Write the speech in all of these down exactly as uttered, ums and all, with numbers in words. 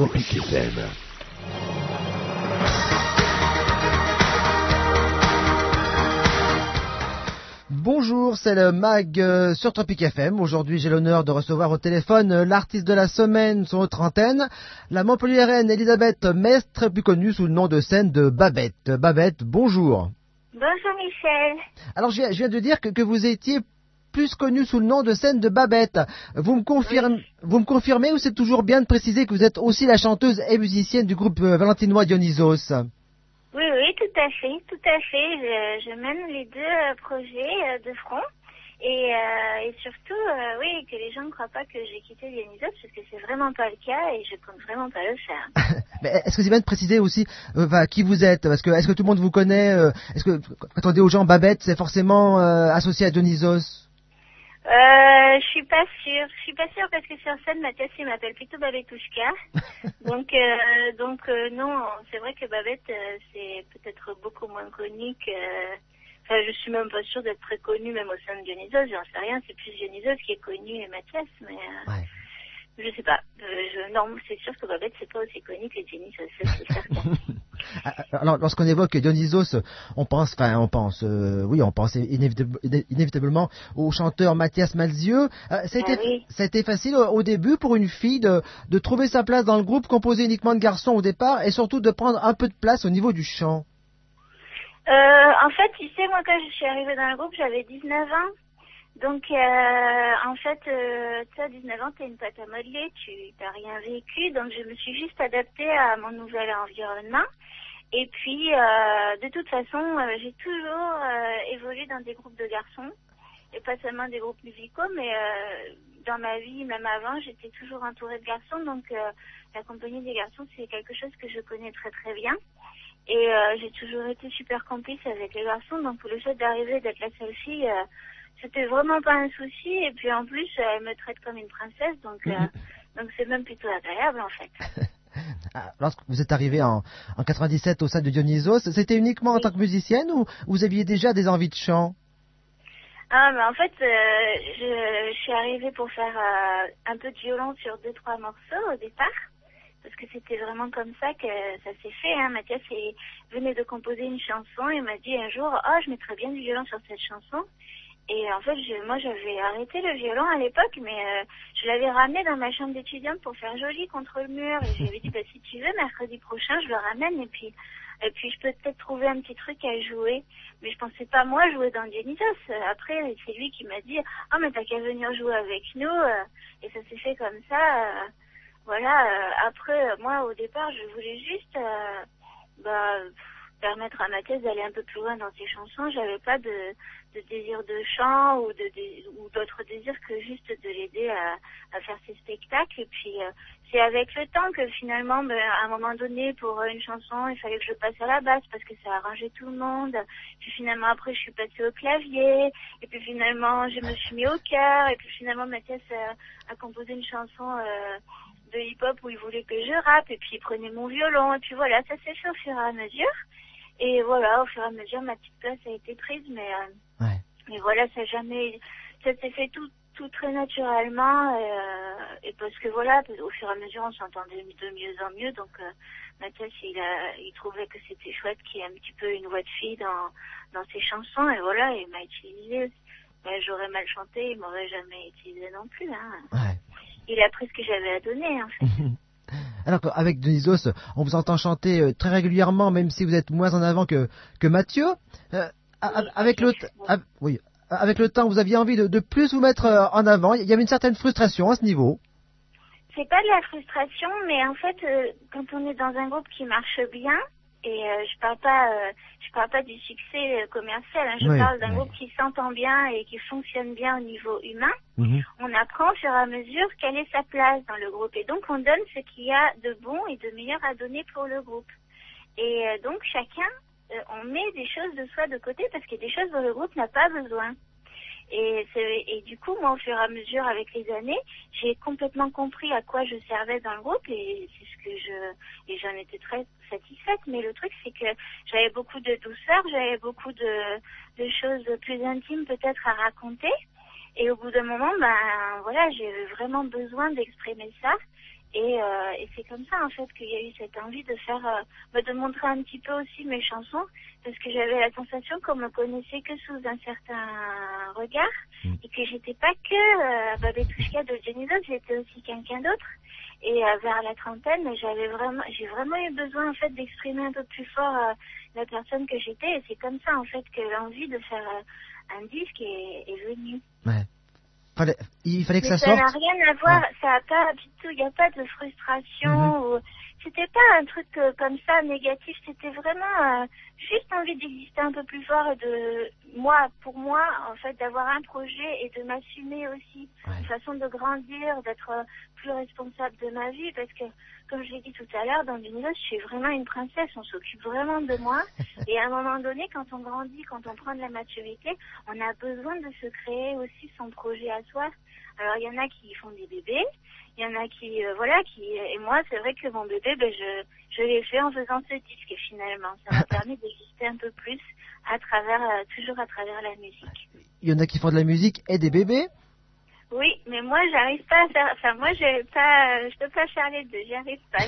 Tropic F M. Bonjour, c'est le Mag euh, sur Tropic F M. Aujourd'hui, j'ai l'honneur de recevoir au téléphone euh, l'artiste de la semaine sur notre antenne, la Montpelliéraine Elisabeth Mestre, plus connue sous le nom de scène de Babette. Babette, bonjour. Bonjour Michel. Alors, je viens, je viens de dire que, que vous étiez plus connue sous le nom de scène de Babette. Vous me, confirme, oui. vous me confirmez ou c'est toujours bien de préciser que vous êtes aussi la chanteuse et musicienne du groupe euh, valentinois Dionysos? Oui, oui, tout à fait, tout à fait. Je, je mène les deux euh, projets euh, de front. Et, euh, et surtout, euh, oui, que les gens ne croient pas que j'ai quitté Dionysos, parce que c'est vraiment pas le cas et je compte vraiment pas le faire. Mais est-ce que c'est bien de préciser aussi euh, bah, qui vous êtes? Parce que est-ce que tout le monde vous connaît? euh, Est-ce que quand on dit aux gens Babette, c'est forcément euh, associé à Dionysos? Euh, je suis pas sûre. Je suis pas sûre parce que sur scène, Mathias, il m'appelle plutôt Babetouchka. donc, euh, donc euh, non, c'est vrai que Babette, euh, c'est peut-être beaucoup moins connu que... Enfin, je suis même pas sûre d'être très connue, même au sein de Dionysos. J'en sais rien. C'est plus Dionysos qui est connu et Mathias, mais... Euh, ouais. Je sais pas. Euh, je, non, c'est sûr que Babette, c'est pas aussi connu que Dionysos, c'est certain. Alors, lorsqu'on évoque Dionysos, on pense, enfin, on pense, euh, oui, on pense inévitab- inévitablement au chanteur Mathias Malzieu. Euh, ça, a été, ah oui. ça a été facile au, au début pour une fille de, de trouver sa place dans le groupe composé uniquement de garçons au départ et surtout de prendre un peu de place au niveau du chant. Euh, en fait, tu sais, moi, quand je suis arrivée dans le groupe, j'avais dix-neuf ans. Donc, euh, en fait, euh, tu sais, à dix-neuf ans, t'es une pâte à modeler, tu t'as rien vécu. Donc, je me suis juste adaptée à mon nouvel environnement. Et puis, euh, de toute façon, euh, j'ai toujours euh, évolué dans des groupes de garçons. Et pas seulement des groupes musicaux, mais euh, dans ma vie, même avant, j'étais toujours entourée de garçons. Donc, euh, la compagnie des garçons, c'est quelque chose que je connais très très bien. Et euh, j'ai toujours été super complice avec les garçons. Donc, le fait d'arriver, d'être la seule fille... Euh, c'était vraiment pas un souci, et puis en plus, elle me traite comme une princesse, donc euh, donc c'est même plutôt agréable en fait. Lorsque vous êtes arrivé en, en quatre-vingt-dix-sept au sein de Dionysos, c'était uniquement en oui. tant que musicienne ou vous aviez déjà des envies de chant? Ah, mais en fait, euh, je, je suis arrivée pour faire euh, un peu de violon sur deux, trois morceaux au départ, parce que c'était vraiment comme ça que ça s'est fait. Hein. Mathias il venait de composer une chanson et m'a dit un jour, oh, je mettrais bien du violon sur cette chanson. Et en fait, je, moi, j'avais arrêté le violon à l'époque, mais euh, je l'avais ramené dans ma chambre d'étudiante pour faire joli contre le mur. Et je lui avais dit, bah, si tu veux, mercredi prochain, je le ramène. Et puis, et puis je peux peut-être trouver un petit truc à jouer. Mais je pensais pas, moi, jouer dans Dionysos. Après, c'est lui qui m'a dit, oh, mais t'as qu'à venir jouer avec nous. Et ça s'est fait comme ça. Voilà. Après, moi, au départ, je voulais juste... Euh, bah, permettre à Mathias d'aller un peu plus loin dans ses chansons. J'avais pas de, de désir de chant ou de, de ou d'autres désirs que juste de l'aider à, à faire ses spectacles. Et puis euh, c'est avec le temps que finalement, ben, à un moment donné, pour une chanson, il fallait que je passe à la basse parce que ça arrangeait tout le monde. Puis finalement après, je suis passée au clavier. Et puis finalement, je me suis mis au chœur. Et puis finalement, Mathias a, a composé une chanson. Euh, de hip-hop où il voulait que je rappe. Et puis il prenait mon violon. Et puis voilà, ça s'est fait au fur et à mesure. Et voilà, au fur et à mesure, ma petite place a été prise, mais, euh, ouais. mais voilà, ça jamais, ça s'est fait tout, tout très naturellement, et, euh, et parce que voilà, au fur et à mesure, on s'entendait de mieux en mieux, donc euh, Mathias, il a, il trouvait que c'était chouette qu'il y ait un petit peu une voix de fille dans, dans ses chansons, et voilà, il m'a utilisé. Ben, j'aurais mal chanté, il m'aurait jamais utilisé non plus, hein. Ouais. Il a pris ce que j'avais à donner, en fait. Alors qu'avec Dionysos, on vous entend chanter euh, très régulièrement, même si vous êtes moins en avant que, que Mathieu. Euh, oui, avec, le t- a- oui, avec le temps, vous aviez envie de, de plus vous mettre euh, en avant. Il y avait une certaine frustration à ce niveau. C'est pas de la frustration, mais en fait, euh, quand on est dans un groupe qui marche bien, et euh, je parle pas, euh, je parle pas du succès euh, commercial, hein, je Oui, parle d'un oui. groupe qui s'entend bien et qui fonctionne bien au niveau humain. Mm-hmm. On apprend au fur et à mesure quelle est sa place dans le groupe, et donc on donne ce qu'il y a de bon et de meilleur à donner pour le groupe. Et euh, donc chacun, euh, on met des choses de soi de côté parce qu'il y a des choses dont le groupe n'a pas besoin. Et, c'est, et du coup, moi, au fur et à mesure, avec les années, j'ai complètement compris à quoi je servais dans le groupe, et c'est ce que je, et j'en étais très satisfaite. Mais le truc, c'est que j'avais beaucoup de douceur, j'avais beaucoup de, de choses plus intimes peut-être à raconter. Et au bout d'un moment, ben voilà, j'ai vraiment besoin d'exprimer ça. Et, euh, et c'est comme ça en fait qu'il y a eu cette envie de faire, euh, bah, de montrer un petit peu aussi mes chansons, parce que j'avais la sensation qu'on me connaissait que sous un certain regard, mmh. et que j'étais pas que euh, Babetouchka de Dionysos, j'étais aussi quelqu'un d'autre. Et euh, vers la trentaine, j'avais vraiment, j'ai vraiment eu besoin en fait d'exprimer un peu plus fort euh, la personne que j'étais, et c'est comme ça en fait que l'envie de faire euh, un disque est, est venue. Ouais. Fallait, il fallait que Mais ça, ça sorte. n'a rien à voir, ouais. ça a pas du tout, il n'y a pas de frustration, mm-hmm. ou c'était pas un truc euh, comme ça négatif, c'était vraiment euh, juste envie d'exister un peu plus fort et de moi, pour moi, en fait, d'avoir un projet et de m'assumer aussi, ouais. une façon de grandir, d'être euh, plus responsable de ma vie, parce que comme je l'ai dit tout à l'heure, dans l'univers, je suis vraiment une princesse, on s'occupe vraiment de moi. Et à un moment donné, quand on grandit, quand on prend de la maturité, on a besoin de se créer aussi son projet à soi. Alors, il y en a qui font des bébés, il y en a qui, euh, voilà, qui, et moi, c'est vrai que mon bébé, ben, je, je l'ai fait en faisant ce disque, finalement. Ça m'a permis d'exister un peu plus à travers, euh, toujours à travers la musique. Il y en a qui font de la musique et des bébés? Oui, mais moi, j'arrive pas à faire, enfin, moi, j'ai pas, je peux pas faire les deux, j'y arrive pas.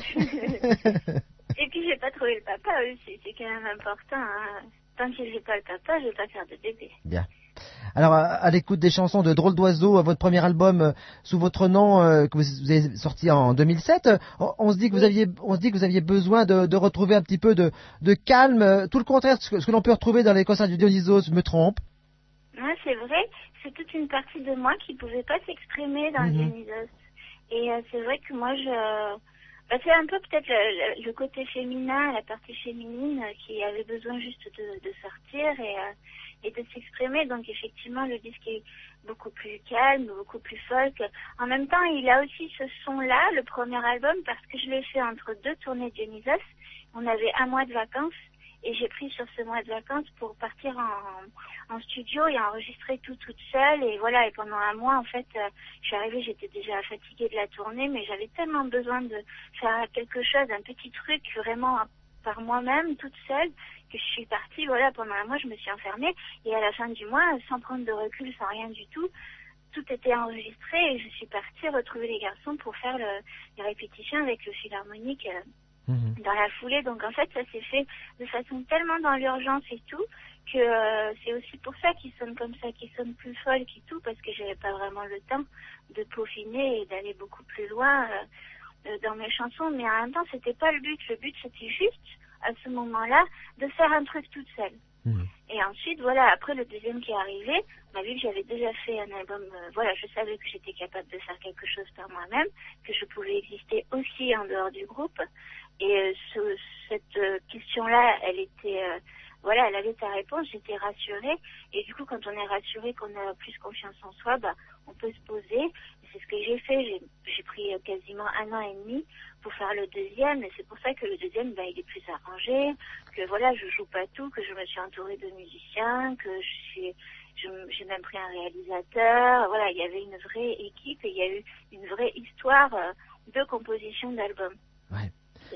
Et puis, j'ai pas trouvé le papa aussi, c'est quand même important, hein. Tant que j'ai pas le papa, je vais pas faire de bébé. Bien. Alors, à, à l'écoute des chansons de Drôle d'oiseau, votre premier album euh, sous votre nom, euh, que vous avez sorti en deux mille sept, on, on se dit que vous aviez, on se dit que vous aviez besoin de, de retrouver un petit peu de, de calme, tout le contraire de ce que, ce que l'on peut retrouver dans les concerts du Dionysos, je me trompe? Ouais, c'est vrai, c'est toute une partie de moi qui pouvait pas s'exprimer dans mm-hmm. le Dionysos. Et euh, c'est vrai que moi, je... Bah, c'est un peu peut-être le, le, le côté féminin, la partie féminine, euh, qui avait besoin juste de, de sortir et, euh, et de s'exprimer. Donc effectivement, le disque est beaucoup plus calme, beaucoup plus folk. En même temps, il a aussi ce son-là, le premier album, parce que je l'ai fait entre deux tournées de Dionysos. On avait un mois de vacances. Et j'ai pris sur ce mois de vacances pour partir en, en studio et enregistrer tout toute seule. Et voilà, et pendant un mois, en fait, euh, je suis arrivée, j'étais déjà fatiguée de la tournée, mais j'avais tellement besoin de faire quelque chose, un petit truc vraiment par moi-même, toute seule, que je suis partie, voilà, pendant un mois, je me suis enfermée. Et à la fin du mois, sans prendre de recul, sans rien du tout, tout était enregistré et je suis partie retrouver les garçons pour faire le, les répétitions avec le philharmonique. Euh, Mmh. dans la foulée, donc en fait ça s'est fait de façon tellement dans l'urgence et tout que euh, c'est aussi pour ça qu'ils sonnent comme ça, qu'ils sonnent plus folk et tout, parce que j'avais pas vraiment le temps de peaufiner et d'aller beaucoup plus loin euh, euh, dans mes chansons, mais en même temps c'était pas le but, le but c'était juste à ce moment-là de faire un truc toute seule. Mmh. Et ensuite, voilà, après le deuxième qui est arrivé, on a vu que j'avais déjà fait un album, euh, voilà, je savais que j'étais capable de faire quelque chose par moi-même, que je pouvais exister aussi en dehors du groupe. Et euh, ce, cette euh, question-là, elle était, euh, voilà, elle avait sa réponse, j'étais rassurée. Et du coup, quand on est rassuré, qu'on a plus confiance en soi, bah, on peut se poser. Et c'est ce que j'ai fait. J'ai, j'ai pris euh, quasiment un an et demi pour faire le deuxième. Et c'est pour ça que le deuxième, bah, il est plus arrangé, que voilà, je joue pas tout, que je me suis entourée de musiciens, que je suis, je, j'ai même pris un réalisateur. Voilà, il y avait une vraie équipe et il y a eu une vraie histoire euh, de composition d'album. Ouais.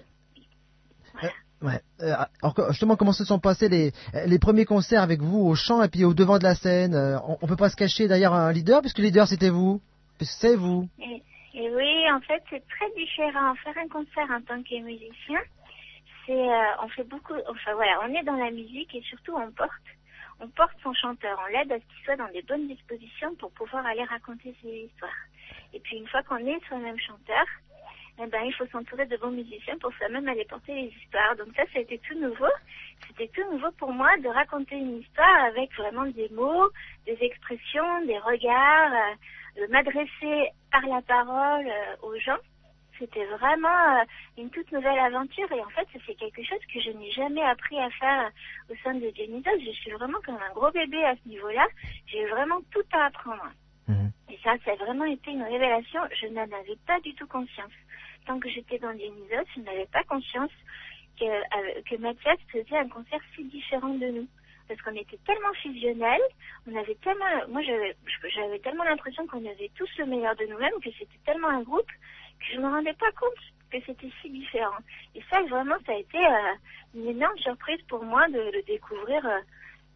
Voilà. Euh, ouais. Euh, alors justement, comment se sont passés les, les premiers concerts avec vous au chant et puis au devant de la scène? euh, On, on peut pas se cacher derrière un leader, puisque le leader c'était vous, puisque c'est vous. Et, et oui, en fait, c'est très différent. Faire un concert en tant que musicien, c'est, euh, on fait beaucoup. Enfin voilà, on est dans la musique et surtout on porte, on porte son chanteur. On l'aide à ce qu'il soit dans des bonnes dispositions pour pouvoir aller raconter ses histoires. Et puis une fois qu'on est soi-même chanteur, eh ben, il faut s'entourer de bons musiciens pour soi-même aller porter les histoires. Donc ça, ça a été tout nouveau. C'était tout nouveau pour moi de raconter une histoire avec vraiment des mots, des expressions, des regards, euh, de m'adresser par la parole euh, aux gens. C'était vraiment euh, une toute nouvelle aventure. Et en fait, c'est quelque chose que je n'ai jamais appris à faire au sein de Dionysos. Je suis vraiment comme un gros bébé à ce niveau-là. J'ai vraiment tout à apprendre. Mmh. Et ça, ça a vraiment été une révélation. Je n'en avais pas du tout conscience. Tant que j'étais dans Dionysos, je n'avais pas conscience que, euh, que Mathias faisait un concert si différent de nous. Parce qu'on était tellement fusionnels, on avait tellement, moi j'avais, j'avais tellement l'impression qu'on avait tous le meilleur de nous-mêmes, que c'était tellement un groupe, que je ne me rendais pas compte que c'était si différent. Et ça, vraiment, ça a été euh, une énorme surprise pour moi de le découvrir euh,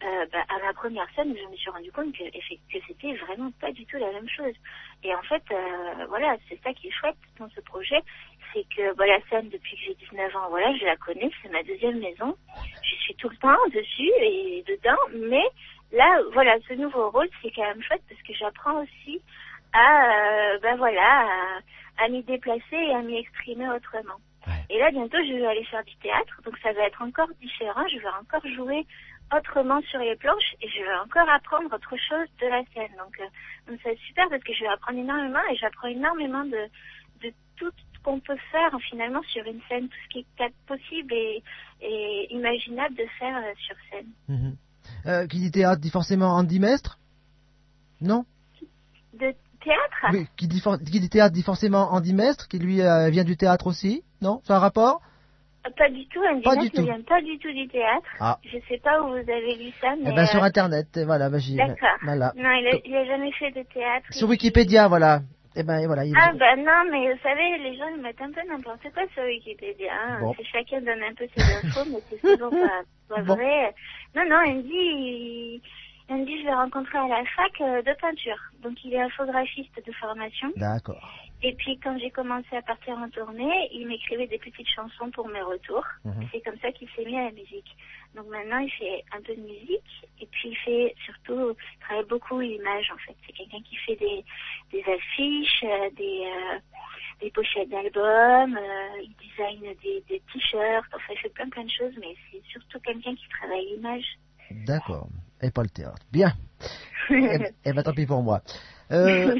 euh, bah, à ma première scène, je me suis rendu compte que, que c'était vraiment pas du tout la même chose. Et en fait, euh, voilà, c'est ça qui est chouette dans ce projet, c'est que bah, la scène, depuis que j'ai dix-neuf ans, voilà, je la connais, c'est ma deuxième maison. Je suis tout le temps dessus et dedans, mais là, voilà, ce nouveau rôle, c'est quand même chouette parce que j'apprends aussi à, euh, ben voilà, à, à m'y déplacer et à m'y exprimer autrement. Ouais. Et là, bientôt, je vais aller faire du théâtre, donc ça va être encore différent. Je vais encore jouer autrement sur les planches et je vais encore apprendre autre chose de la scène. Donc, euh, donc c'est super parce que je vais apprendre énormément et j'apprends énormément de, de tout ce qu'on peut faire finalement sur une scène, tout ce qui est possible et, et imaginable de faire euh, sur scène. Mm-hmm. Euh, qui dit théâtre dit forcément Andy Mestre? Non? De théâtre? Oui, qui dit, for- qui dit théâtre dit forcément Andy Mestre, qui lui euh, vient du théâtre aussi? Non? C'est un rapport? Pas du tout, Andy Pas Mestre du tout. ne vient pas du tout du théâtre. Ah. Je sais pas où vous avez lu ça, mais... Eh ben, euh, sur Internet, et voilà, bah, j'y- D'accord. voilà. Non, il a, il a jamais fait de théâtre. Sur Il- Wikipédia, voilà. Eh ben, et voilà. il- Ah bah non, mais vous savez, les gens ils mettent un peu n'importe quoi sur Wikipédia. Hein. Bon. C'est chacun donne un peu ses infos, mais c'est souvent pas, pas Bon. vrai. Non, non, Andy, il, Andy, je l'ai rencontré à la fac euh, de peinture. Donc il est infographiste de formation. D'accord. Et puis quand j'ai commencé à partir en tournée, il m'écrivait des petites chansons pour mes retours. Mhm. C'est comme ça qu'il s'est mis à la musique. Donc maintenant il fait un peu de musique et puis il fait surtout, il travaille beaucoup l'image en fait. C'est quelqu'un qui fait des, des affiches, euh, des, euh, des pochettes d'albums, euh, il design des, des t-shirts, enfin il fait plein plein de choses, mais c'est surtout quelqu'un qui travaille l'image. D'accord. Et pas le théâtre. Bien. Eh ben, eh ben, tant pis pour moi. Euh...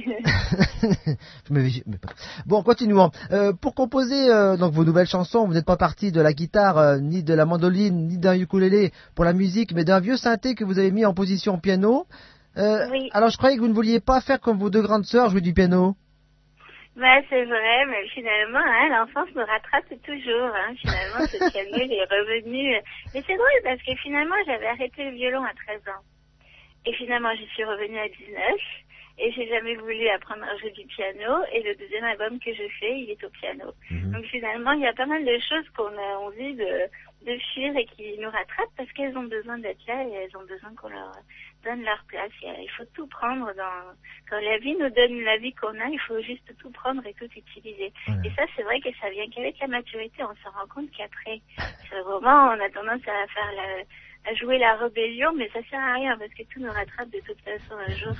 je me- je- mais pas- Bon, continuons. Euh, pour composer euh, donc vos nouvelles chansons, vous n'êtes pas parti de la guitare, euh, ni de la mandoline, ni d'un ukulélé pour la musique, mais d'un vieux synthé que vous avez mis en position piano. Euh, Oui. Alors, je croyais que vous ne vouliez pas faire comme vos deux grandes sœurs, jouer du piano. Bah, c'est vrai, mais finalement, hein, l'enfance me rattrape toujours. Hein. Finalement, ce piano, il est revenu. Mais c'est drôle parce que finalement, j'avais arrêté le violon à treize ans. Et finalement, j'y suis revenue à dix-neuf. Et j'ai jamais voulu apprendre à jouer du piano. Et le deuxième album que je fais, il est au piano. Mhm. Donc finalement, il y a pas mal de choses qu'on a envie de, de fuir et qui nous rattrapent parce qu'elles ont besoin d'être là et elles ont besoin qu'on leur donne leur place. Il faut tout prendre dans, quand la vie nous donne la vie qu'on a, il faut juste tout prendre et tout utiliser. Ouais. Et ça, c'est vrai que ça vient qu'avec la maturité, on se rend compte qu'après, sur le moment, on a tendance à faire la, à jouer la rébellion, mais ça sert à rien parce que tout nous rattrape de toute façon un jour.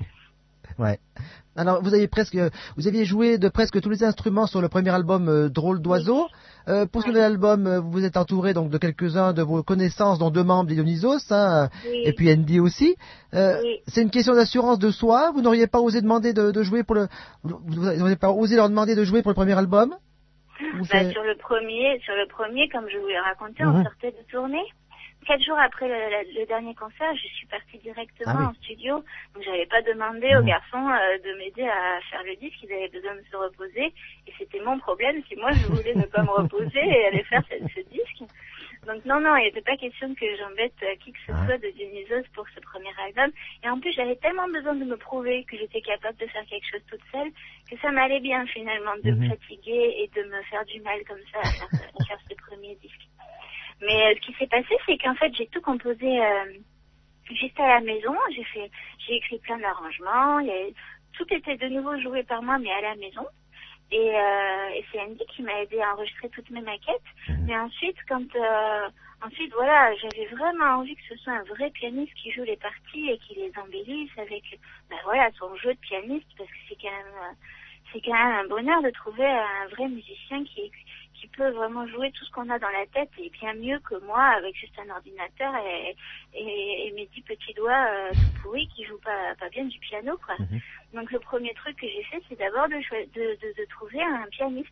Ouais. Alors, vous avez presque, vous aviez joué de presque tous les instruments sur le premier album euh, Drôle d'oiseau. Euh, pour ce Oui. nouvel album, euh, vous êtes entouré donc de quelques-uns de vos connaissances, dont deux membres d'Ionisos, hein, Oui. et puis Andy aussi. Euh, Oui. C'est une question d'assurance de soi. Vous n'auriez pas osé demander de, de jouer pour le, vous n'auriez pas osé leur demander de jouer pour le premier album? Ou Bah, c'est- sur le premier, sur le premier, comme je vous l'ai raconté, Mhm. on sortait de tournée. Quatre jours après le, le- le dernier concert, je suis partie directement Ah oui. en studio. Donc, j'avais pas demandé aux Mhm. garçons euh, de m'aider à faire le disque. Ils avaient besoin de se reposer. Et c'était mon problème si moi, je voulais ne pas me reposer et aller faire ce, ce disque. Donc, non, non, il n'était pas question que j'embête euh, qui que ce Ah. soit de Dionysos pour ce premier album. Et en plus, j'avais tellement besoin de me prouver que j'étais capable de faire quelque chose toute seule que ça m'allait bien finalement de Mhm. me fatiguer et de me faire du mal comme ça à faire, à faire ce premier disque. Mais euh, ce qui s'est passé, c'est qu'en fait, j'ai tout composé euh, juste à la maison. J'ai fait, j'ai écrit plein d'arrangements. Il y a- tout était de nouveau joué par moi, mais à la maison. Et, euh, et c'est Andy qui m'a aidé à enregistrer toutes mes maquettes. Mais ensuite, quand euh, ensuite, voilà, j'avais vraiment envie que ce soit un vrai pianiste qui joue les parties et qui les embellisse avec, ben voilà, son jeu de pianiste, parce que c'est quand même, euh, c'est quand même un bonheur de trouver un vrai musicien qui qui peut vraiment jouer tout ce qu'on a dans la tête et bien mieux que moi avec juste un ordinateur et, et, et mes dix petits doigts euh, tout pourris qui jouent pas, pas bien du piano, quoi. Mhm. Donc le premier truc que j'ai fait, c'est d'abord de, choi- de, de, de trouver un pianiste.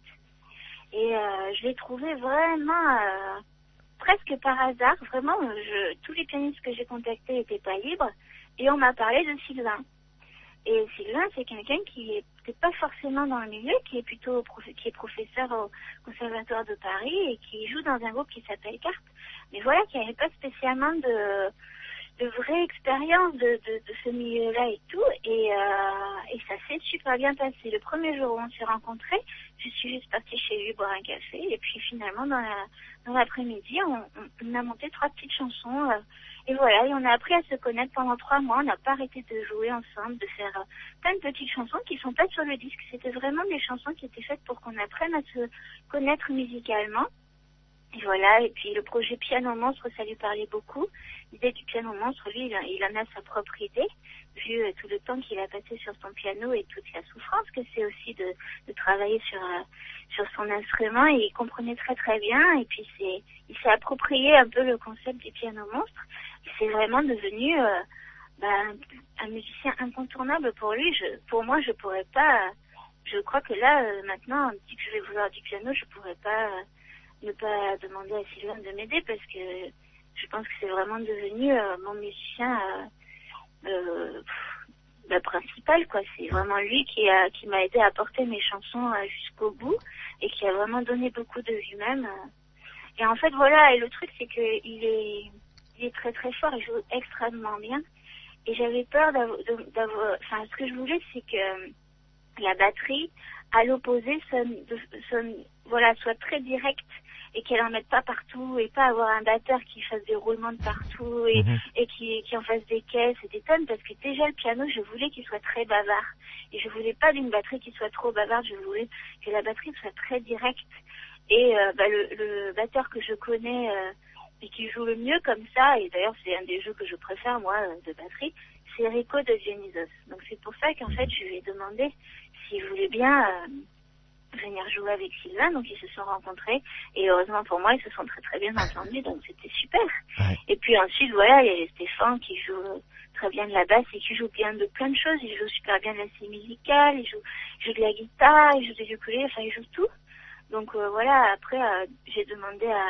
Et euh, je l'ai trouvé vraiment euh, presque par hasard. Vraiment, je, tous les pianistes que j'ai contactés n'étaient pas libres. Et on m'a parlé de Sylvain. Et Sylvain, c'est quelqu'un qui n'est pas forcément dans le milieu, qui est plutôt prof- qui est professeur au Conservatoire de Paris et qui joue dans un groupe qui s'appelle Carte. Mais voilà, qui n'avait pas spécialement de, de vraie expérience de, de, de ce milieu-là et tout. Et, euh, et ça s'est super bien passé. Le premier jour où on s'est rencontrés, je suis juste partie chez lui boire un café. Et puis finalement, dans, la, dans l'après-midi, on, on, on a monté trois petites chansons. Euh, et voilà, et on a appris à se connaître pendant trois mois. On n'a pas arrêté de jouer ensemble, de faire euh, plein de petites chansons qui sont pas sur le disque. C'était vraiment des chansons qui étaient faites pour qu'on apprenne à se connaître musicalement. Et voilà, et puis le projet Piano Monstre, ça lui parlait beaucoup. L'idée du Piano Monstre, lui, il, a, il en a sa propre idée, vu euh, tout le temps qu'il a passé sur son piano et toute la souffrance que c'est aussi de, de travailler sur euh, sur son instrument. Et il comprenait très très bien, et puis c'est, il s'est approprié un peu le concept du Piano Monstre. Et c'est vraiment devenu euh, bah, un musicien incontournable pour lui. Je, pour moi, je pourrais pas, je crois que là, euh, maintenant, dès que je vais vouloir du piano, je pourrais pas... Euh, ne pas demander à Sylvain de m'aider parce que je pense que c'est vraiment devenu euh, mon musicien euh, euh, le principal, quoi. C'est vraiment lui qui a qui m'a aidé à porter mes chansons euh, jusqu'au bout et qui a vraiment donné beaucoup de lui-même. Euh. Et en fait, voilà, et le truc, c'est que il est il est très très fort, il joue extrêmement bien. Et j'avais peur d'avoir, d'avoir enfin, ce que je voulais, c'est que la batterie, à l'opposé, sonne, sonne, voilà, soit très directe et qu'elle en mette pas partout et pas avoir un batteur qui fasse des roulements de partout et, mmh. et qui, qui en fasse des caisses et des tonnes, parce que déjà le piano, je voulais qu'il soit très bavard et je voulais pas d'une batterie qui soit trop bavarde, je voulais que la batterie soit très directe. Et euh, bah, le, le batteur que je connais euh, et qui joue le mieux comme ça, et d'ailleurs c'est un des jeux que je préfère moi de batterie, c'est Rico de Dionysos. Donc c'est pour ça qu'en fait je lui ai demandé s'il voulait bien euh, venir jouer avec Sylvain. Donc ils se sont rencontrés et heureusement pour moi ils se sont très très bien entendus, donc c'était super. Ouais. Et puis ensuite voilà, il y a Stéphane qui joue très bien de la basse et qui joue bien de plein de choses. Il joue super bien de la scie musicale, il joue, il joue de la guitare, il joue des ukulélés, enfin il joue tout. Donc euh, voilà, après euh, j'ai demandé à,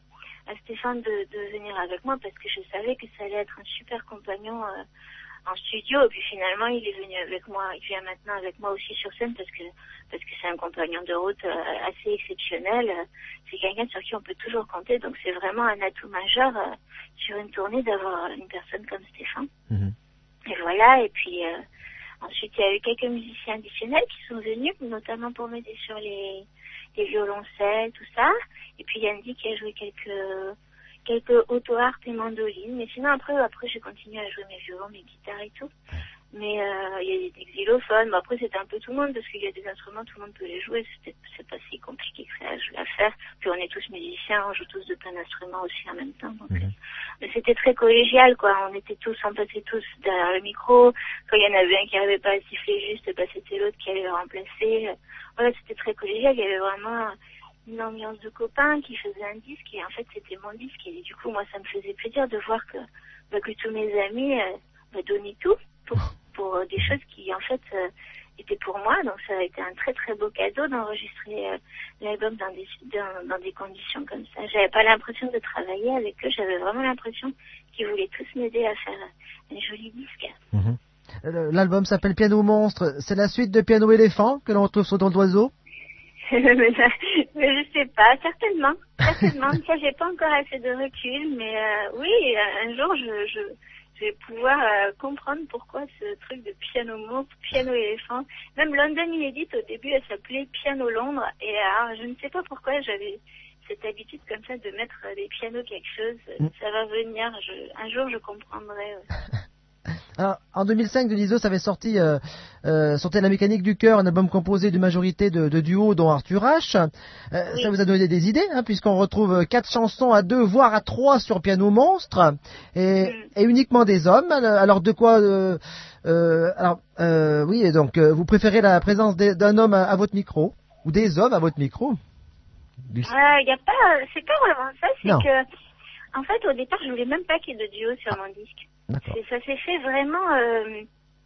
à Stéphane de, de venir avec moi parce que je savais que ça allait être un super compagnon euh, en studio. Et puis finalement il est venu avec moi, il vient maintenant avec moi aussi sur scène parce que parce que c'est un compagnon de route euh, assez exceptionnel. C'est quelqu'un sur qui on peut toujours compter, donc c'est vraiment un atout majeur euh, sur une tournée d'avoir une personne comme Stéphane. Mm-hmm. Et voilà, et puis euh, ensuite il y a eu quelques musiciens additionnels qui sont venus, notamment pour m'aider sur les les violoncelles, tout ça. Et puis Yandy qui a joué quelques quelques auto-harpes et mandolines. Mais sinon après après j'ai continué à jouer mes violons, mes guitares et tout. Mais euh, il y a des xylophones. Bon, après c'était un peu tout le monde parce qu'il y a des instruments, tout le monde peut les jouer. C'est, c'est pas si compliqué que ça à faire. Puis on est tous musiciens, on joue tous de plein d'instruments aussi en même temps. Donc, mm-hmm. Mais c'était très collégial, quoi. On était tous, on passait tous derrière le micro. Quand il y en avait un qui n'arrivait pas à siffler juste, bah, c'était l'autre qui allait le remplacer. Voilà, c'était très collégial. Il y avait vraiment une ambiance de copains qui faisait un disque et en fait c'était mon disque. Et du coup, moi, ça me faisait plaisir de voir que, bah, que tous mes amis euh, me donnaient tout pour pour des choses qui en fait euh, étaient pour moi. Donc ça a été un très très beau cadeau d'enregistrer euh, l'album dans des dans, dans des conditions comme ça. J'avais pas l'impression de travailler avec eux, j'avais vraiment l'impression qu'ils voulaient tous m'aider à faire un joli disque. Mmh. L'album s'appelle Piano Monstre, c'est la suite de Piano Éléphant que l'on retrouve sur Don d'Oiseau. mais, mais je sais pas, certainement, certainement. Ça, j'ai pas encore assez de recul, mais euh, oui, un jour je, je je vais pouvoir euh, comprendre pourquoi ce truc de piano monstre, piano éléphant. Même London Inédit, au début, elle s'appelait Piano Londres. Et alors, je ne sais pas pourquoi j'avais cette habitude comme ça de mettre des pianos quelque chose. Mm. Ça va venir. Je, un jour, je comprendrai. Ouais. Alors, en deux mille cinq, Dionysos avait sorti euh, euh, sorti La Mécanique du Cœur, un album composé d'une majorité de, de duos, dont Arthur H. Euh, oui. Ça vous a donné des idées, hein, puisqu'on retrouve quatre chansons à deux, voire à trois sur Piano Monstre, et, mm. et uniquement des hommes. Alors, de quoi euh, euh, Alors, euh, oui, donc, euh, vous préférez la présence d'un homme à, à votre micro, ou des hommes à votre micro? Il euh, y a pas, c'est pas vraiment ça, c'est non. que, en fait, au départ, je voulais même pas qu'il y ait de duo sur mon disque. C'est, ça s'est fait vraiment, euh,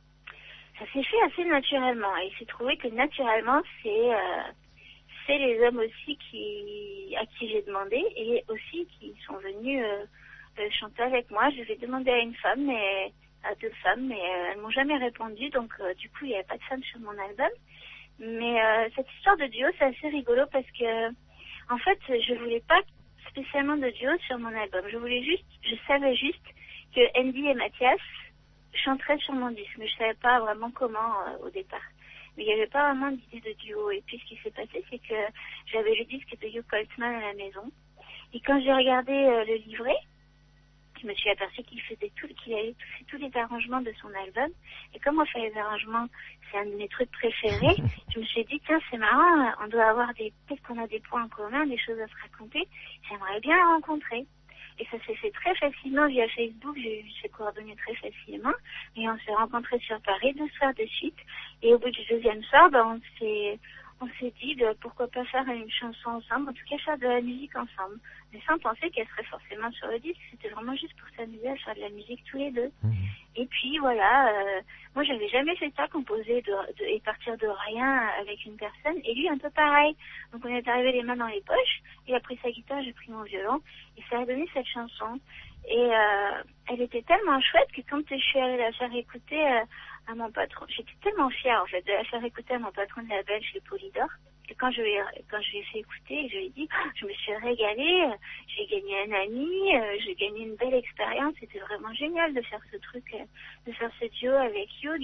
ça s'est fait assez naturellement. Et il s'est trouvé que naturellement, c'est, euh, c'est les hommes aussi qui, à qui j'ai demandé et aussi qui sont venus euh, euh, chanter avec moi. Je vais demander à une femme, mais à deux femmes, mais euh, elles m'ont jamais répondu. Donc euh, du coup, il n'y avait pas de femmes sur mon album. Mais euh, cette histoire de duo, c'est assez rigolo parce que, en fait, je voulais pas spécialement de duo sur mon album. Je voulais juste, je savais juste que Andy et Mathias chanteraient sur mon disque, mais je savais pas vraiment comment euh, au départ. Mais il n'y avait pas vraiment d'idée de duo. Et puis ce qui s'est passé, c'est que j'avais le disque de Hugh Coltman à la maison. Et quand j'ai regardé euh, le livret, je me suis aperçue qu'il faisait tout, qu'il avait fait tous les arrangements de son album. Et comme on fait les arrangements, c'est un de mes trucs préférés, je me suis dit, tiens, c'est marrant, on doit avoir des, peut-être qu'on a des points en commun, des choses à se raconter. J'aimerais bien la rencontrer. Et ça s'est fait très facilement via Facebook, j'ai eu ses coordonnées très facilement. Et on s'est rencontrés sur Paris deux soirs de suite. Et au bout du deuxième soir, ben, on s'est, on s'est dit, ben, pourquoi pas faire une chanson ensemble, en tout cas faire de la musique ensemble. Mais sans penser qu'elle serait forcément sur le disque, c'était vraiment juste pour s'amuser à faire de la musique tous les deux. Mmh. Et puis voilà, euh, moi j'avais jamais fait ça, composer de, de, et partir de rien avec une personne, et lui un peu pareil. Donc on est arrivé les mains dans les poches, il a pris sa guitare, j'ai pris mon violon, et ça a donné cette chanson. Et euh, elle était tellement chouette que quand je suis allée la faire écouter euh, à mon patron, j'étais tellement fière en fait de la faire écouter à mon patron de label chez Polydor. Et quand je lui ai, quand je lui ai fait écouter, je lui ai dit, oh, je me suis régalée, j'ai gagné un ami, euh, j'ai gagné une belle expérience, c'était vraiment génial de faire ce truc, euh, de faire ce duo avec Hugh.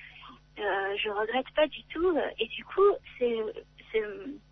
Euh, je regrette pas du tout. Et du coup, c'est, c'est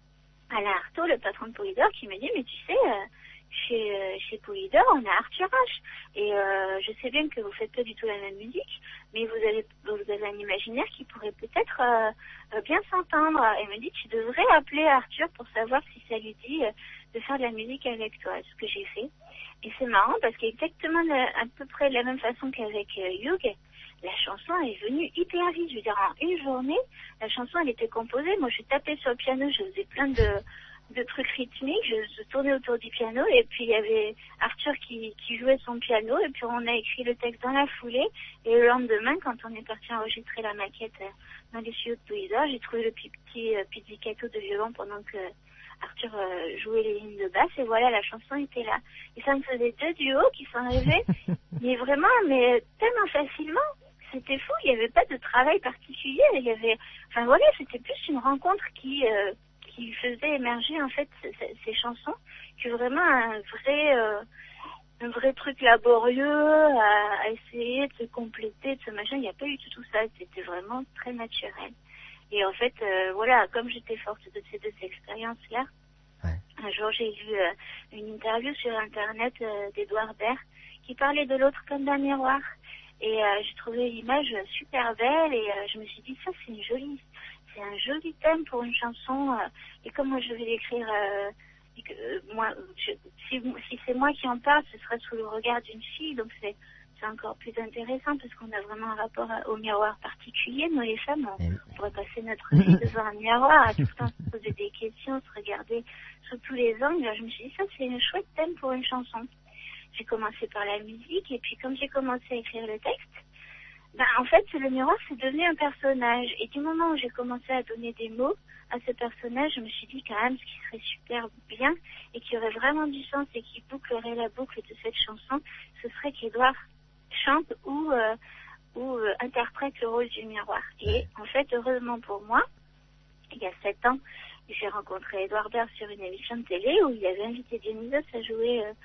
Alain Artaud, le patron de Polydor, qui me dit, mais tu sais, euh, chez, euh, chez Polydor, on a Arthur H. Et euh, je sais bien que vous faites pas du tout la même musique, mais vous avez, vous avez un imaginaire qui pourrait peut-être euh, bien s'entendre. Et il me dit, tu devrais appeler Arthur pour savoir si ça lui dit euh, de faire de la musique avec toi, ce que j'ai fait. Et c'est marrant parce qu'exactement à peu près de la même façon qu'avec euh, Hugh, la chanson est venue hyper vite. Je veux dire, en une journée, la chanson, elle était composée. Moi, je tapais sur le piano, je faisais plein de... de trucs rythmiques, je, je tournais autour du piano et puis il y avait Arthur qui, qui jouait son piano et puis on a écrit le texte dans la foulée et le lendemain quand on est parti enregistrer la maquette dans les studios de Polydor, j'ai trouvé le petit euh, pizzicato de violon pendant que Arthur euh, jouait les lignes de basse et voilà, la chanson était là. Et ça me faisait deux duos qui sont arrivés, mais vraiment, mais tellement facilement. C'était fou, il n'y avait pas de travail particulier, il y avait, enfin voilà, c'était plus une rencontre qui... Euh, qui faisait émerger en fait ces, ces chansons, que vraiment un vrai euh, un vrai truc laborieux à, à essayer de se compléter, de se machin. Il n'y a pas eu du tout ça, c'était vraiment très naturel. Et en fait, euh, voilà, comme j'étais forte de ces deux expériences-là, ouais. Un jour j'ai lu euh, une interview sur internet euh, d'Edouard Baird qui parlait de l'autre comme d'un miroir. Et euh, j'ai trouvé l'image super belle et euh, je me suis dit ça c'est une jolie c'est un joli thème pour une chanson euh, et comme moi je vais l'écrire euh, et que, euh, moi je, si, si c'est moi qui en parle ce sera sous le regard d'une fille donc c'est c'est encore plus intéressant parce qu'on a vraiment un rapport à, au miroir particulier. Nous les femmes on, on pourrait passer notre vie devant un miroir à tout le temps se poser des questions, se regarder sous tous les angles. Je me suis dit ça c'est un chouette thème pour une chanson. J'ai commencé par la musique et puis comme j'ai commencé à écrire le texte, ben, en fait, le miroir, c'est devenu un personnage. Et du moment où j'ai commencé à donner des mots à ce personnage, je me suis dit quand même ce qui serait super bien et qui aurait vraiment du sens et qui bouclerait la boucle de cette chanson, ce serait qu'Edouard chante ou, euh, ou euh, interprète le rôle du miroir. Et en fait, heureusement pour moi, il y a sept ans, j'ai rencontré Edouard Baird sur une émission de télé où il avait invité Dionysos à jouer... Euh,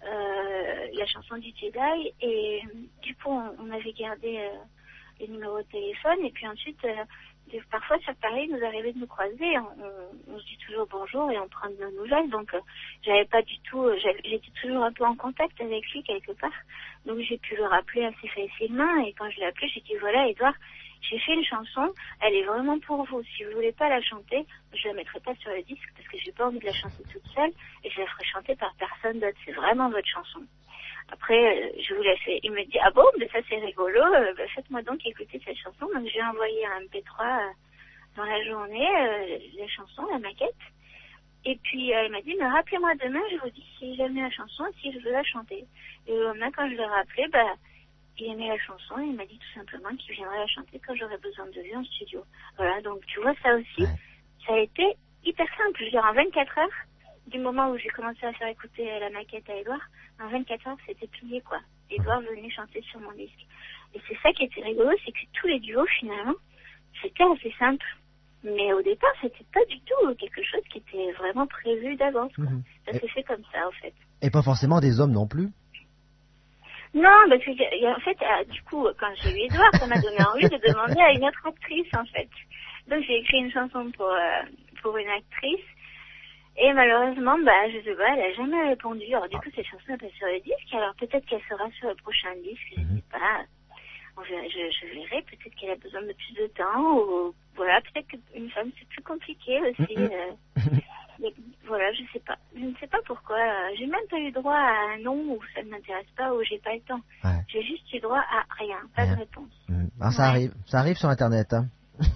Euh, la chanson du Jedi et du coup on, on avait gardé euh, les numéros de téléphone et puis ensuite euh, de, parfois sur Paris il nous arrivait de nous croiser, on, on, on se dit toujours bonjour et on prend de nos nouvelles donc euh, j'avais pas du tout, j'étais toujours un peu en contact avec lui quelque part donc j'ai pu le rappeler assez facilement et quand je l'ai appelé j'ai dit voilà Edouard, j'ai fait une chanson, elle est vraiment pour vous. Si vous voulez pas la chanter, je la mettrai pas sur le disque parce que j'ai pas envie de la chanter toute seule et je la ferai chanter par personne d'autre. C'est vraiment votre chanson. Après, euh, je vous la fais. Il me dit ah bon, mais ça c'est rigolo. Euh, bah, faites-moi donc écouter cette chanson. Donc j'ai envoyé un M P trois euh, dans la journée, euh, la chanson, la maquette. Et puis euh, il m'a dit mais rappelez-moi demain, je vous dis si j'aime la chanson et si je veux la chanter. Et le lendemain quand je l'ai rappelé, bah il aimait la chanson et il m'a dit tout simplement qu'il viendrait la chanter quand j'aurais besoin de lui en studio. Voilà, donc tu vois, ça aussi, ouais. Ça a été hyper simple. Je veux dire, en vingt-quatre heures, du moment où j'ai commencé à faire écouter la maquette à Edouard, en vingt-quatre heures, c'était plié, quoi. Edouard venait chanter sur mon disque. Et c'est ça qui était rigolo, c'est que tous les duos, finalement, c'était assez simple. Mais au départ, c'était pas du tout quelque chose qui était vraiment prévu d'avance, quoi. Mmh. Ça s'est fait comme ça, en fait. Et pas forcément des hommes non plus? Non, parce que y a- en fait, euh, du coup, quand j'ai eu Edouard, ça m'a donné envie de demander à une autre actrice, en fait. Donc j'ai écrit une chanson pour euh, pour une actrice. Et malheureusement, bah, je sais pas, elle a jamais répondu. Alors du coup, cette chanson n'est pas sur le disque. Alors peut-être qu'elle sera sur le prochain disque, je Mhm. sais pas. On verra- je, je verrai. Peut-être qu'elle a besoin de plus de temps. Ou voilà, peut-être qu'une femme c'est plus compliqué aussi. Mhm. euh. Mais voilà, je sais pas. Je ne sais pas pourquoi. euh, J'ai même pas eu droit à un non ou ça ne m'intéresse pas ou j'ai pas le temps. Ouais. J'ai juste eu droit à rien, pas Rien. de réponse. Mhm. Alors, ça Ouais. arrive, ça arrive sur Internet. Hein.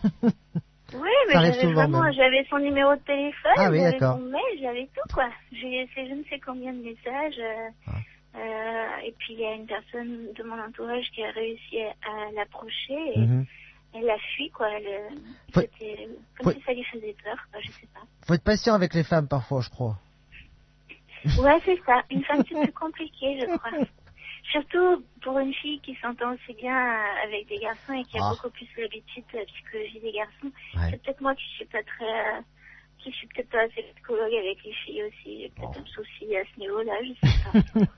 Oui, Ça mais arrive j'avais souvent vraiment, même. j'avais son numéro de téléphone, Ah oui, j'avais d'accord. son mail, j'avais tout quoi. J'ai laissé je ne sais combien de messages. euh, Ah. euh, et puis il y a une personne de mon entourage qui a réussi à, à l'approcher et Mhm. elle a fui quoi. Elle, euh, Faut- c'était comme faut- si ça lui faisait peur, quoi, je sais pas. Faut être patient avec les femmes parfois, je crois. Ouais, c'est ça. Une femme, c'est plus compliqué, je crois. Surtout pour une fille qui s'entend aussi bien euh, avec des garçons et qui a Ah. beaucoup plus l'habitude de la psychologie des garçons. Ouais. C'est peut-être moi qui suis pas très, euh, qui suis peut-être pas assez psychologue avec les filles aussi. J'ai peut-être Oh. un souci à ce niveau-là, je sais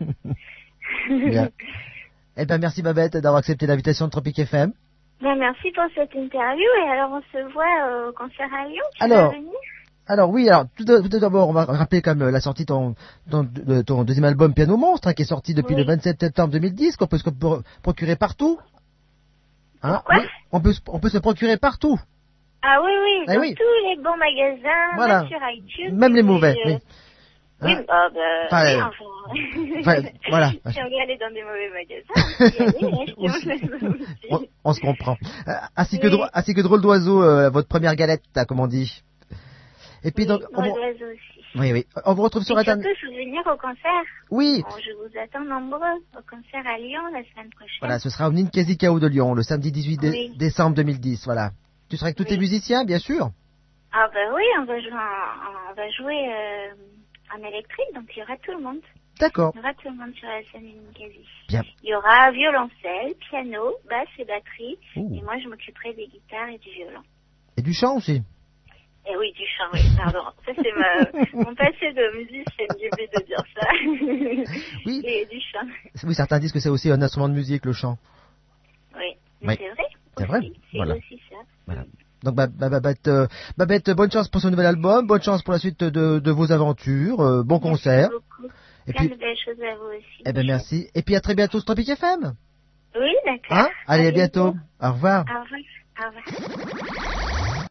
pas. Bien. Eh ben, merci Babette d'avoir accepté l'invitation de Tropic F M. Ben, merci pour cette interview et alors on se voit euh, au concert à Lyon. Tu Alors, vas venir? Alors oui, alors tout d- tout d'abord, on va rappeler quand même la sortie de ton, ton, de ton deuxième album Piano Monstre, hein, qui est sorti depuis Oui. le vingt-sept septembre deux mille dix, qu'on peut se pro- procurer partout. Hein, Pourquoi oui, on peut, se- on peut se procurer partout, Ah oui, oui, Ah dans oui. tous les bons magasins, Voilà. même sur iTunes. même les si vous mauvais. voulez, Oui. Oui, Hein, ah bah, Enfin, oui, euh, enfin. enfin, voilà. Si on veut aller dans des mauvais magasins, on peut y aller, acheter on, un se- album aussi. on- on se comprend. Euh, ainsi, que Oui. dro- ainsi que Drôle d'oiseau, euh, votre première galette, là, comme on dit. Et puis Oui, donc, on, Drôle vous- d'oiseau aussi. oui, oui, on vous retrouve sur Et Internet. surtout, je veux venir au concert. Oui, Bon, je vous attends nombreux au concert à Lyon la semaine prochaine. voilà, ce sera au Ninkasi-Kao de Lyon, le samedi dix-huit dé- Oui. décembre deux mille dix, voilà. Tu seras avec tous Oui. tes musiciens, bien sûr. Ah bah oui, on va jouer, en, on va jouer euh, en électrique, donc il y aura tout le monde. D'accord. Il y aura tout le monde sur la scène Ninkasi. Bien. Il y aura violoncelle, piano, basse et batterie. Ouh. Et moi, je m'occuperai des guitares et du violon. Et du chant aussi. Eh oui, du chant, oui, pardon. Ça, c'est ma, mon passé de musicienne, j'ai oublié de dire ça. Oui. Et du chant. Oui, certains disent que c'est aussi un instrument de musique, le chant. Oui, mais Oui. c'est vrai. C'est vrai, aussi, C'est voilà. aussi ça. Voilà. Donc, bah, bah, Babette, euh, Babette, bonne chance pour ce nouvel album, bonne chance pour la suite de, de vos aventures, euh, bon concert. Merci beaucoup. Et Plein puis, de belles choses à vous aussi. eh ben, merci. Et puis, à très bientôt sur Tropic F M. Oui, d'accord. Hein? Allez, à bientôt. Au revoir. Au revoir. Au revoir.